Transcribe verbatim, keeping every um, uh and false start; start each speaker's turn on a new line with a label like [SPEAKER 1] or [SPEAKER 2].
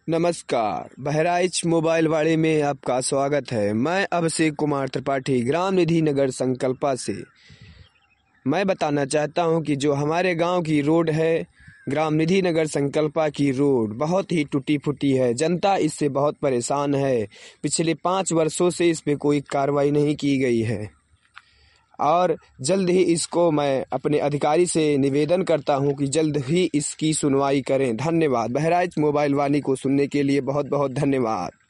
[SPEAKER 1] नमस्कार, बहराइच मोबाइल वाले में आपका स्वागत है। मैं अभिषेक कुमार त्रिपाठी ग्राम निधि नगर संकल्पा से मैं बताना चाहता हूं कि जो हमारे गांव की रोड है, ग्राम निधि नगर संकल्पा की रोड बहुत ही टूटी फूटी है। जनता इससे बहुत परेशान है। पिछले पाँच वर्षों से इस पे कोई कार्रवाई नहीं की गई है और जल्द ही इसको मैं अपने अधिकारी से निवेदन करता हूं कि जल्द ही इसकी सुनवाई करें। धन्यवाद। बहराइच मोबाइल वाणी को सुनने के लिए बहुत बहुत धन्यवाद।